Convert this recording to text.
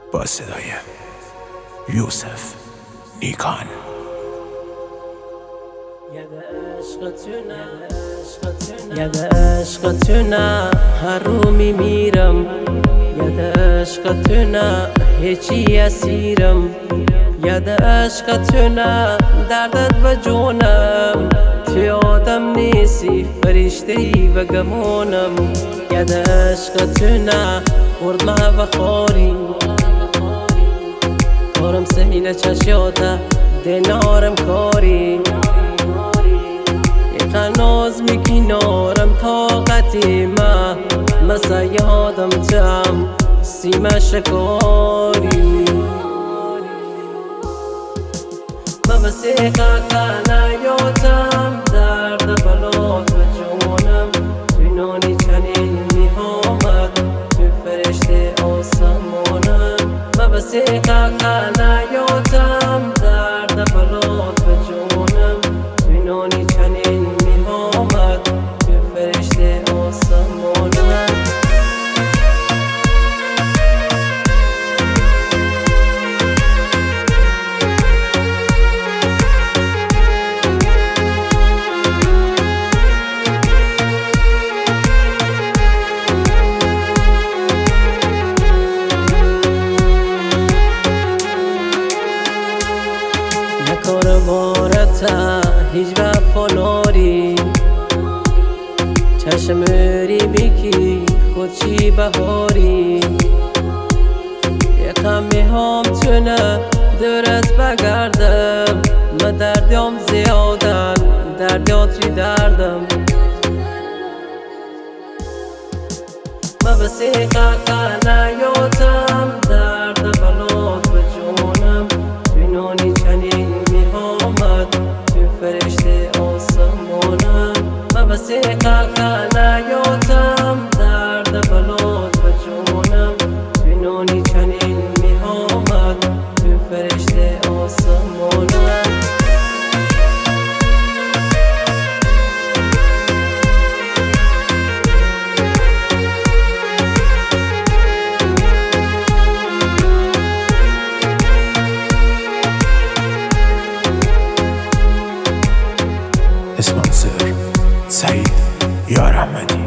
با صدای یوسف نیکان. ید عشق تو نه هر رو میمیرم، ید عشق تو نه هیچی اسیرم، ید عشق تو نه دردت و جونم، تو آدم نیستی فرشته‌ای و گمونم، ید عشق تو نه قرمه و خاری کارم سهیل چشاته دینارم کاری تناز میکنارم طاقتی ما مثل یادم جم سیمه شکاری مبسیقه کنه یادم درد بلاد و جونم توی نانی چنین میامد توی فرشته آسمانم مبسیقه کنه یادم درد بلاد و جونم توی نانی چنین میامد توی فرشته آسمانم کار بارتا هیچ وفا ناری چشم مری میکی خودشی بهاری یکم میهم تونه درست بگردم من دردم زیادن دردیات ری دردم من بسیقه کنه یادم درد بلاد به جونم توی نانی چنین میامد توی فرشته آسمانم من بسیقه کنه یادم درد بلاد به جونم توی نانی چنین میامد توی فرشته آسمانم اسپانسر سعید یارحمدی.